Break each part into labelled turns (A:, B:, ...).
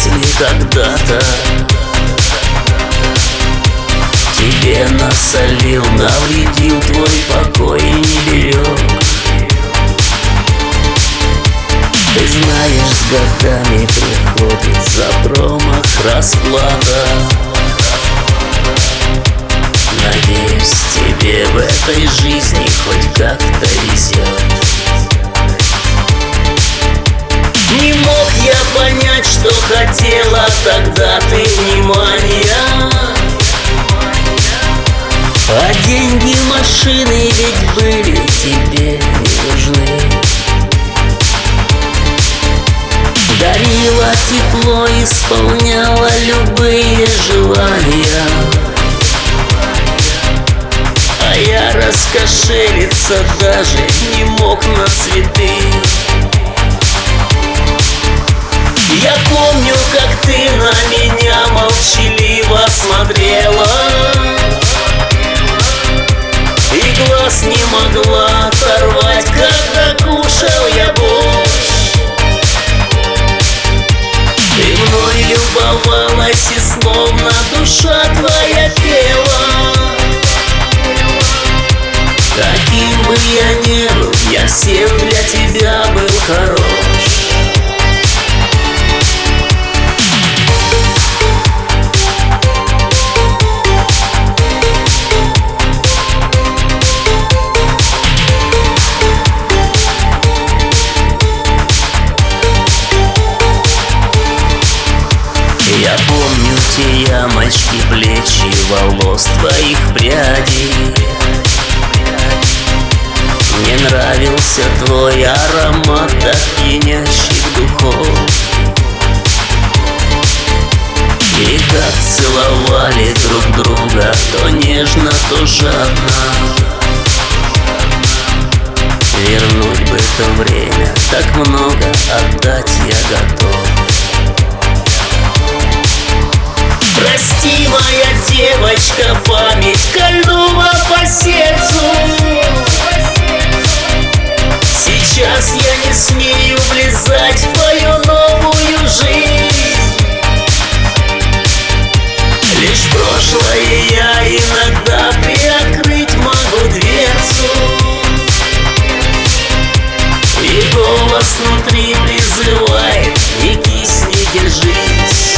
A: если когда-то тебе насолил, навредил твой покой и не берег. Ты знаешь, с годами приходит за промах расплата. Надеюсь, тебе в этой жизни хоть как-то везет. Не мог я понять, что хотела тогда ты внимания. А деньги, машины ведь были тебе не нужны. Дарила тепло, исполняла любые желания. А я раскошелиться даже не мог на цветы. Я помню, как ты на меня молчаливо смотрела и глаз не могла оторвать, когда кушал я борщ. Ты мной любовалась, и словно душа твоя пела. Каким бы я ни был, я всем для тебя был хорош. Я помню те ямочки, плечи, волос твоих прядей. Мне нравился твой аромат от пьянящих духов. И как целовали друг друга, то нежно, то жадно. Вернуть бы то время, так много отдать я готов. Прости, моя девочка, память кольнула по сердцу. Сейчас я не смею влезать в твою новую жизнь. Лишь прошлое я иногда приоткрыть могу дверцу. И голос внутри призывает: не кисни, держись.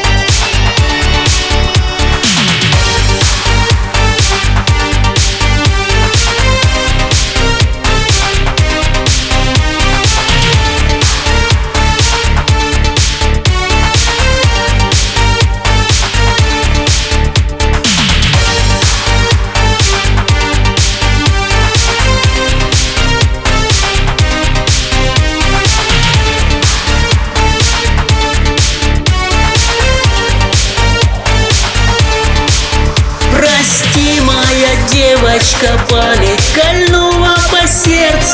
A: Прости, моя девочка, память кольнула по сердцу.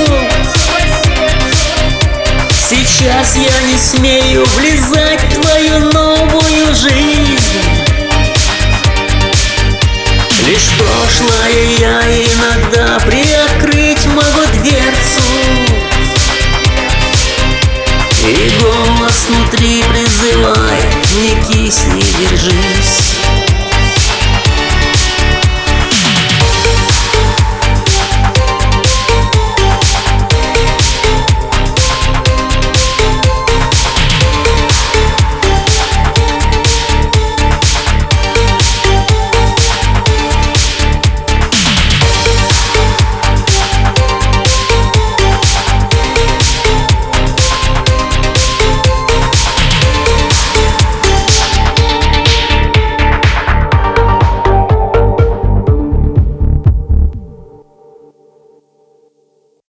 A: Сейчас я не смею влезать в твою новую жизнь. Лишь прошлое я иногда приоткрыть могу дверцу. И голос внутри призывает: не кисни, держись.